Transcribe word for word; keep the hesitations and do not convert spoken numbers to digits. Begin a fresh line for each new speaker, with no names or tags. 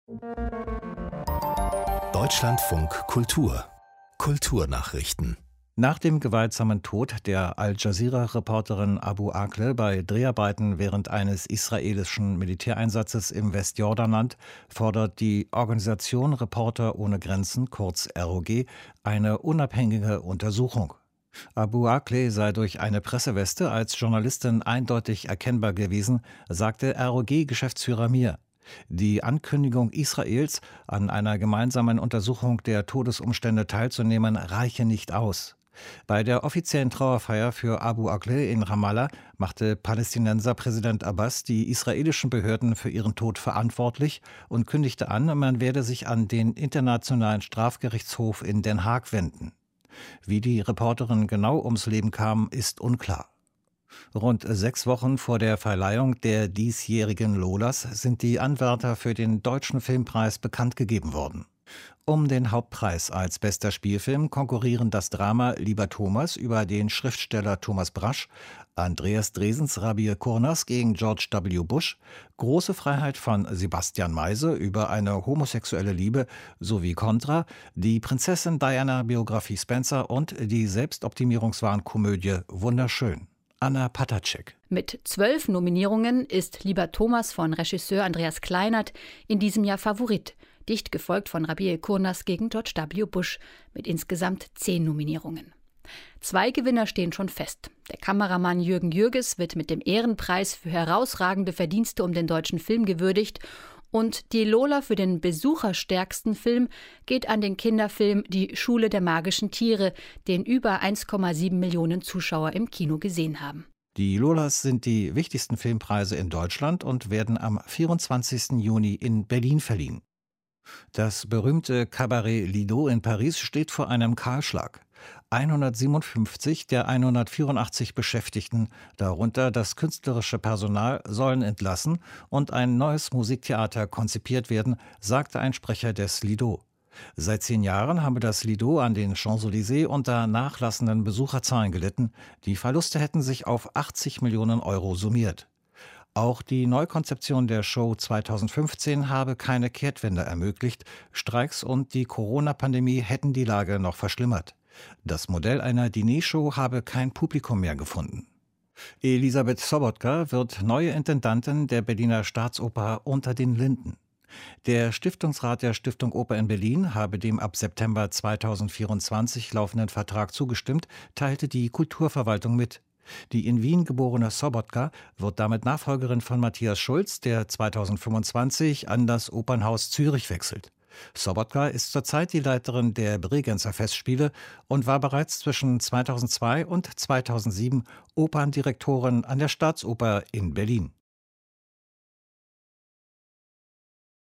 Deutschlandfunk Kultur Kulturnachrichten.
Nach dem gewaltsamen Tod der Al-Jazeera-Reporterin Abu Akleh bei Dreharbeiten während eines israelischen Militäreinsatzes im Westjordanland fordert die Organisation Reporter ohne Grenzen, kurz R O G, eine unabhängige Untersuchung. Abu Akleh sei durch eine Presseweste als Journalistin eindeutig erkennbar gewesen, sagte R O G-Geschäftsführer Mir. Die Ankündigung Israels, an einer gemeinsamen Untersuchung der Todesumstände teilzunehmen, reiche nicht aus. Bei der offiziellen Trauerfeier für Abu Akleh in Ramallah machte Palästinenser Präsident Abbas die israelischen Behörden für ihren Tod verantwortlich und kündigte an, man werde sich an den Internationalen Strafgerichtshof in Den Haag wenden. Wie die Reporterin genau ums Leben kam, ist unklar. Rund sechs Wochen vor der Verleihung der diesjährigen Lolas sind die Anwärter für den Deutschen Filmpreis bekannt gegeben worden. Um den Hauptpreis als bester Spielfilm konkurrieren das Drama Lieber Thomas über den Schriftsteller Thomas Brasch, Andreas Dresens Rabir Kurnas gegen George W. Bush, Große Freiheit von Sebastian Meise über eine homosexuelle Liebe sowie Contra, die Prinzessin Diana Biografie Spencer und die Selbstoptimierungswahn-Komödie Wunderschön. Anna Patacek.
Mit zwölf Nominierungen ist Lieber Thomas von Regisseur Andreas Kleinert in diesem Jahr Favorit, dicht gefolgt von Rabir Kurnas gegen George W. Bush mit insgesamt zehn Nominierungen. Zwei Gewinner stehen schon fest. Der Kameramann Jürgen Jürges wird mit dem Ehrenpreis für herausragende Verdienste um den deutschen Film gewürdigt und die Lola für den besucherstärksten Film geht an den Kinderfilm Die Schule der magischen Tiere, den über eins Komma sieben Millionen Zuschauer im Kino gesehen haben.
Die Lolas sind die wichtigsten Filmpreise in Deutschland und werden am vierundzwanzigsten Juni in Berlin verliehen. Das berühmte Cabaret Lido in Paris steht vor einem Kahlschlag. hundertsiebenundfünfzig der hundertvierundachtzig Beschäftigten, darunter das künstlerische Personal, sollen entlassen und ein neues Musiktheater konzipiert werden, sagte ein Sprecher des Lido. Seit zehn Jahren habe das Lido an den Champs-Élysées unter nachlassenden Besucherzahlen gelitten. Die Verluste hätten sich auf achtzig Millionen Euro summiert. Auch die Neukonzeption der Show zweitausendfünfzehn habe keine Kehrtwende ermöglicht. Streiks und die Corona-Pandemie hätten die Lage noch verschlimmert. Das Modell einer Diner-Show habe kein Publikum mehr gefunden. Elisabeth Sobotka wird neue Intendantin der Berliner Staatsoper Unter den Linden. Der Stiftungsrat der Stiftung Oper in Berlin habe dem ab September zweitausendvierundzwanzig laufenden Vertrag zugestimmt, teilte die Kulturverwaltung mit. Die in Wien geborene Sobotka wird damit Nachfolgerin von Matthias Schulz, der zweitausendfünfundzwanzig an das Opernhaus Zürich wechselt. Sobotka ist zurzeit die Leiterin der Bregenzer Festspiele und war bereits zwischen zweitausendzwei und zweitausendsieben Operndirektorin an der Staatsoper in Berlin.